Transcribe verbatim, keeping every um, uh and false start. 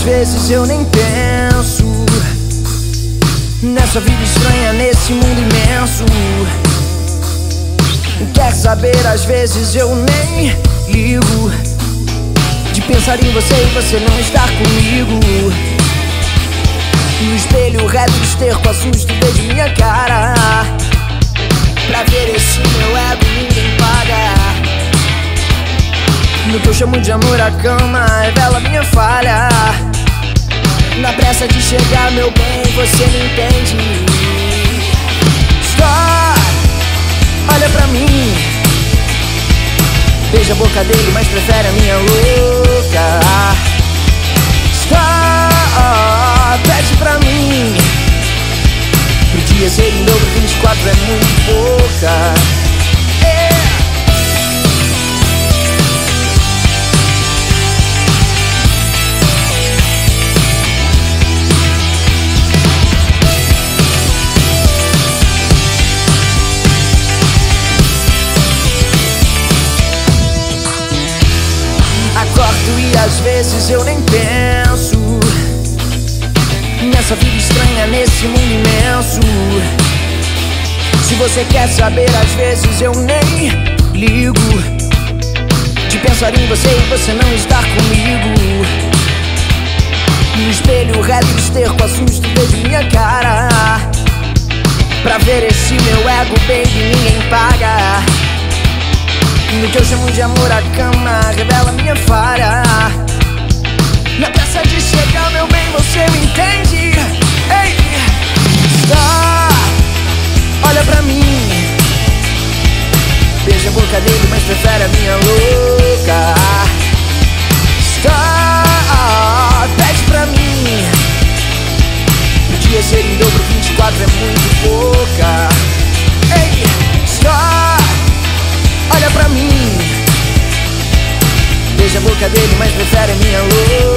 às vezes eu nem penso nessa vida estranha, nesse mundo imenso. Quer saber, às vezes eu nem ligo de pensar em você e você não estar comigo. No espelho reto, esterco, assusto, vejo minha cara. Pra ver esse meu ego ninguém paga. No que eu chamo de amor, a cama revela minha falha. Na pressa de chegar, meu bem, você me entende. Stop, olha pra mim. Beija a boca dele, mas prefere a minha louca. Stop, pede pra mim. Pro dia ser em dobro, vinte e quatro é muito pouca. E às vezes eu nem penso nessa vida estranha, nesse mundo imenso. Se você quer saber, às vezes eu nem ligo de pensar em você e você não estar comigo. No espelho reto, esterco, assusto, vejo minha cara. Pra ver esse meu ego, baby, ninguém paga. No que eu chamo de amor, a cama revela minha falha. Na pressa de chegar, meu bem, você me entende. Ei, stop, olha pra mim. Beija a boca dele, mas prefere a minha louca. Stop, pede pra mim. Podia ser em dobro, vinte e quatro é muito pouca. Ei, stop, olha pra mim. Beija a boca dele, mas prefere a minha louca.